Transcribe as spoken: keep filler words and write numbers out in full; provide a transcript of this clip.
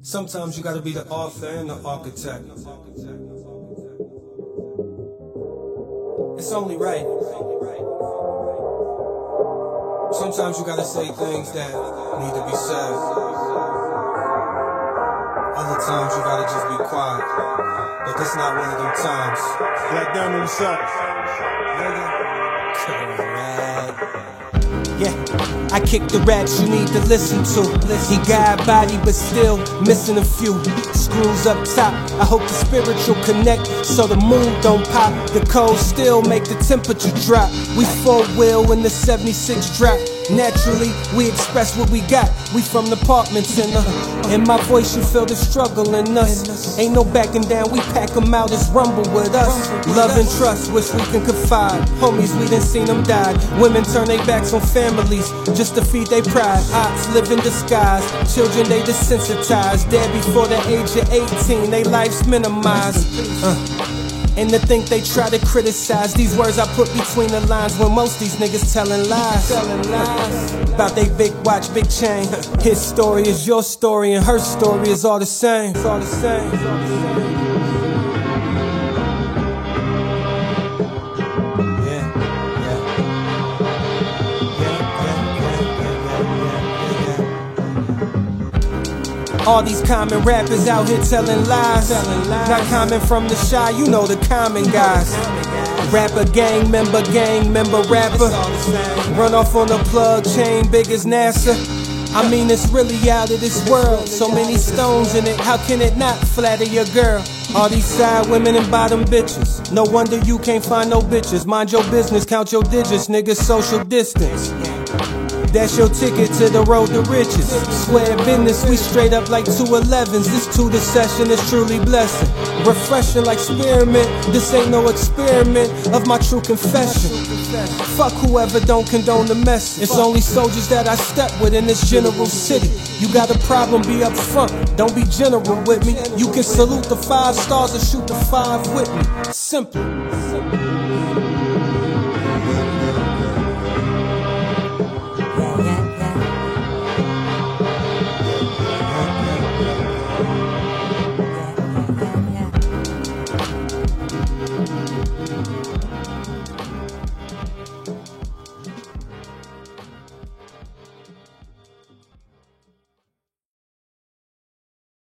Sometimes you gotta be the author and the architect. It's only right. Sometimes you gotta say things that need to be said. Other times you gotta just be quiet. But this not one of them times. Black Diamond, what's up? Yeah, I kick the raps you need to listen to. He got body but still missing a few screws up top. I hope the spiritual connect so the moon don't pop. The cold still make the temperature drop. We four wheel in the seventy-six drop. Naturally, we express what we got. We from the apartments in the in my voice you feel the struggle in us. Ain't no backing down, we pack them out, it's rumble with us. Love and trust, wish we can confide. Homies, we done seen them die. Women turn their backs on families just to feed their pride. Ops live in disguise, children they desensitized. Dead before the age of eighteen, they life's minimized. uh. And to think they try to criticize these words I put between the lines when most these niggas telling lies. Telling lies about they big watch, big chain. His story is your story and her story is all the same. It's all the same. It's all the same. All these common rappers out here telling lies. Not coming from the shy, you know the common guys. Rapper, gang member, gang member, rapper. Run off on the plug, chain big as NASA. I mean it's really out of this world. So many stones in it, how can it not flatter your girl? All these side women and bottom bitches. No wonder you can't find no bitches. Mind your business, count your digits, niggas social distance. That's your ticket to the road to riches. Swear business, we straight up like two elevens. This two the session is truly blessing. Refreshing like spearmint. This ain't no experiment of my true confession. Fuck whoever don't condone the mess. It's only soldiers that I step with in this general city. You got a problem, be up front. Don't be general with me. You can salute the five stars or shoot the five with me. Simple.